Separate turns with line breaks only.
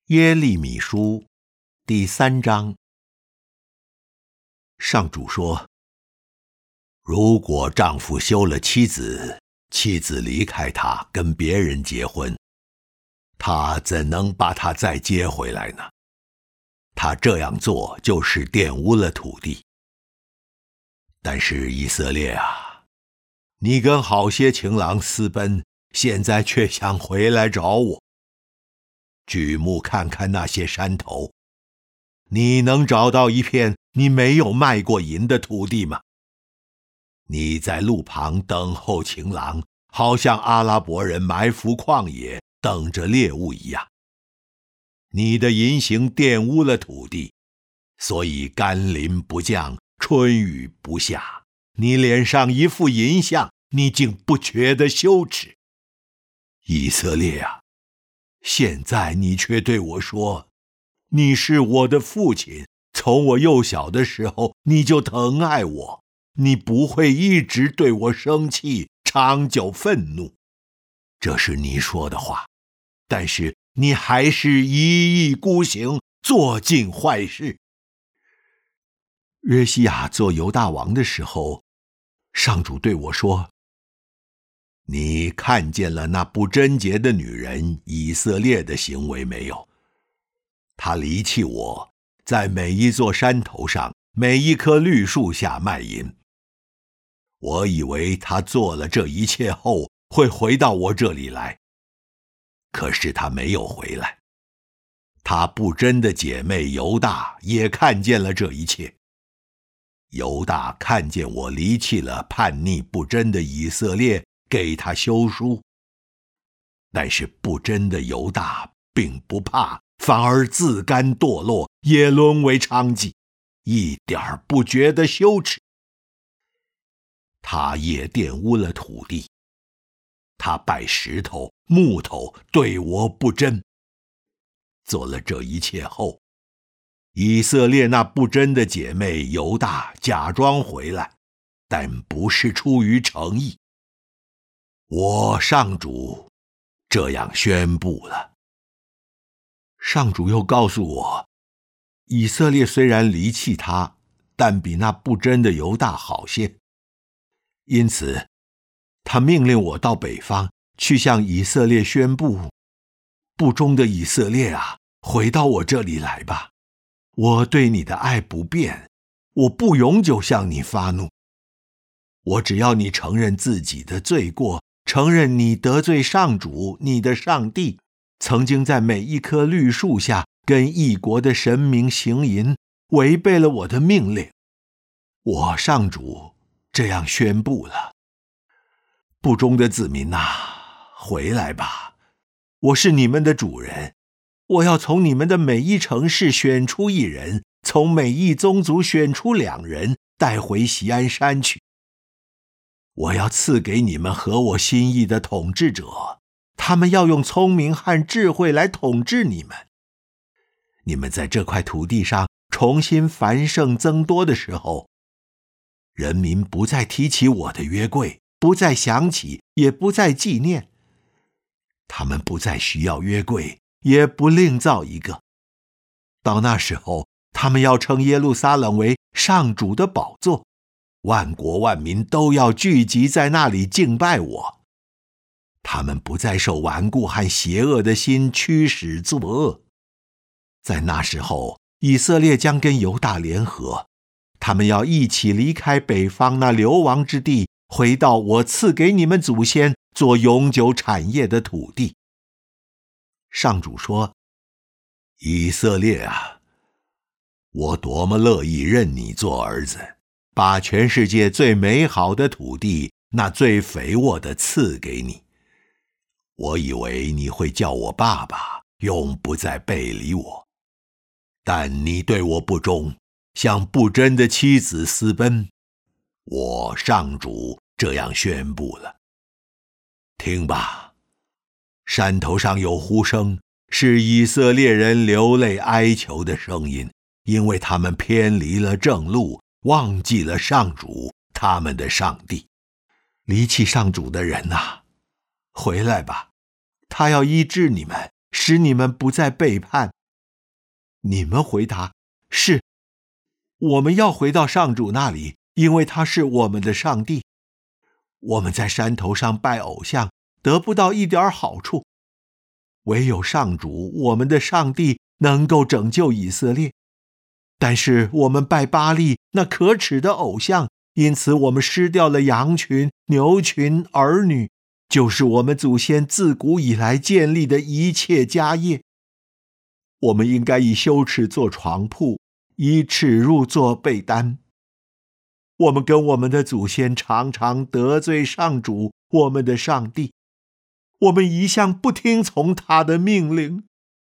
耶利米书第3章。上主说，如果丈夫休了妻子，妻子离开他跟别人结婚，他怎能把她再接回来呢？他这样做就是玷污了土地。但是以色列啊，你跟好些情郎私奔，现在却想回来找我。举目看看那些山头，你能找到一片你没有卖过银的土地吗？你在路旁等候情郎，好像阿拉伯人埋伏旷野等着猎物一样。你的淫行玷污了土地，所以甘霖不降，春雨不下。你脸上一副淫相，你竟不觉得羞耻。以色列啊，现在你却对我说，你是我的父亲，从我幼小的时候你就疼爱我，你不会一直对我生气，长久愤怒。这是你说的话，但是你还是一意孤行，做尽坏事。约西亚做犹大王的时候，上主对我说，你看见了那不贞洁的女人以色列的行为没有？她离弃我，在每一座山头上，每一棵绿树下卖淫。我以为她做了这一切后会回到我这里来，可是她没有回来。她不贞的姐妹犹大也看见了这一切。犹大看见我离弃了叛逆不贞的以色列，给他休书。但是不贞的犹大并不怕，反而自甘堕落，也沦为娼妓，一点儿不觉得羞耻。他也玷污了土地，他拜石头木头，对我不贞。做了这一切后，以色列那不贞的姐妹犹大假装回来，但不是出于诚意。我上主这样宣布了。上主又告诉我，以色列虽然离弃他，但比那不贞的犹大好些。因此他命令我到北方去向以色列宣布，不忠的以色列啊，回到我这里来吧。我对你的爱不变，我不永久向你发怒。我只要你承认自己的罪过，承认你得罪上主，你的上帝，曾经在每一棵绿树下跟异国的神明行淫，违背了我的命令。我上主这样宣布了。不忠的子民啊，回来吧！我是你们的主人，我要从你们的每一城市选出一人，从每一宗族选出2人，带回锡安山去。我要赐给你们合我心意的统治者，他们要用聪明和智慧来统治你们。你们在这块土地上重新繁盛增多的时候，人民不再提起我的约柜，不再想起，也不再纪念。他们不再需要约柜，也不另造一个。到那时候，他们要称耶路撒冷为上主的宝座，万国万民都要聚集在那里敬拜我。他们不再受顽固和邪恶的心驱使作恶。在那时候，以色列将跟犹大联合，他们要一起离开北方那流亡之地，回到我赐给你们祖先做永久产业的土地。上主说，以色列啊，我多么乐意认你做儿子，把全世界最美好的土地，那最肥沃的赐给你。我以为你会叫我爸爸，永不再背离我。但你对我不忠，向不贞的妻子私奔。我上主这样宣布了。听吧，山头上有呼声，是以色列人流泪哀求的声音，因为他们偏离了正路，忘记了上主他们的上帝。离弃上主的人啊，回来吧，他要医治你们，使你们不再背叛， 你们回答：是，我们要回到上主那里，因为他是我们的上帝。我们在山头上拜偶像，得不到一点好处。唯有上主，我们的上帝，能够拯救以色列。但是我们拜巴力那可耻的偶像，因此我们失掉了羊群、牛群、儿女，就是我们祖先自古以来建立的一切家业。我们应该以羞耻做床铺，以耻辱做被单。我们跟我们的祖先常常得罪上主，我们的上帝。我们一向不听从他的命令，